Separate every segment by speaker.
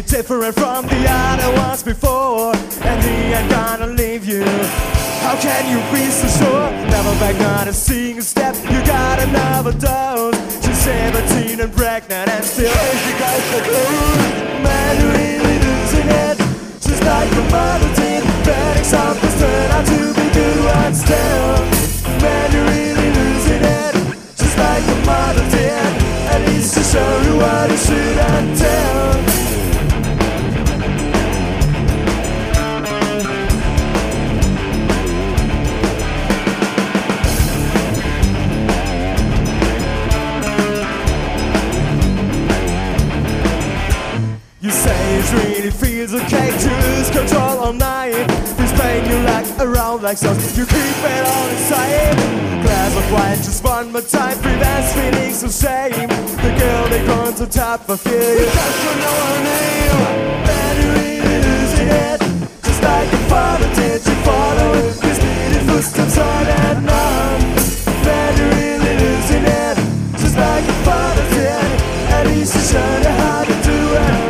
Speaker 1: different from the other ones before, and he ain't gonna leave you. How can you be so sure? Never back, not a single step. You got another dose. She's 17 and pregnant and still is the guy for clothes. Man, you're really losing it, just like your mother did. Bad examples turn out to be good ones still. Man, you're really losing it, just like your mother did. At least to show you what you shouldn't tell. You say it really feels okay to lose control all night. This pain you like around like so you keep it all inside. Glass of wine just one more time prevents feelings of shame. The girl they gone to top of you, you just don't know her name. And you're really losing it, just like your father did. You follow his needed footsteps on and on. And you're really losing it, just like your father did. At least you showed you how to do it.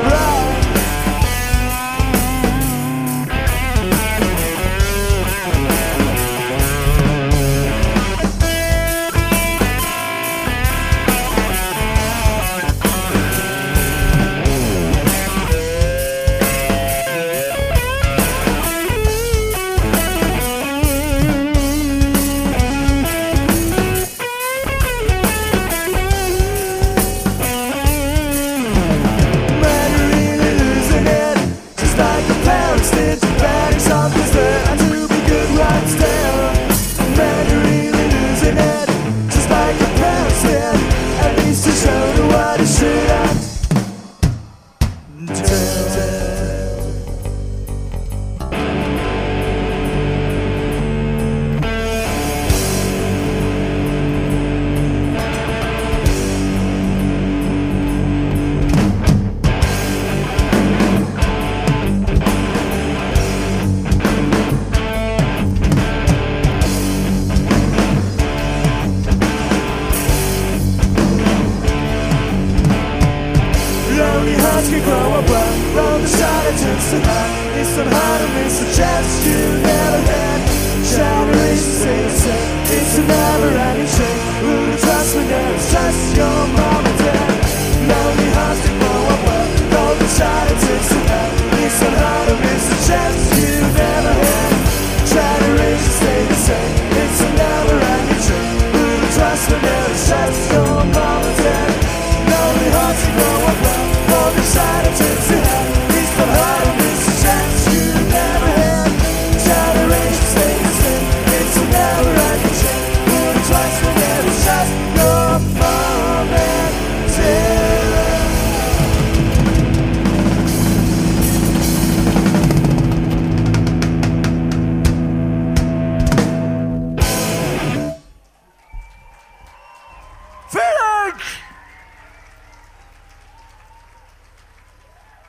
Speaker 1: Can grow up well, roll the solitudes tonight. It's not hard to miss a chance you never had. Generations say the same, it's a never-ending shame. Who to trust when there's just your mom and dad? Lonely hearts can grow up well, roll the solitudes tonight. It's not hard to miss a chance you never had. Generations say the same, it's a never-ending shame. Who to trust when there's just your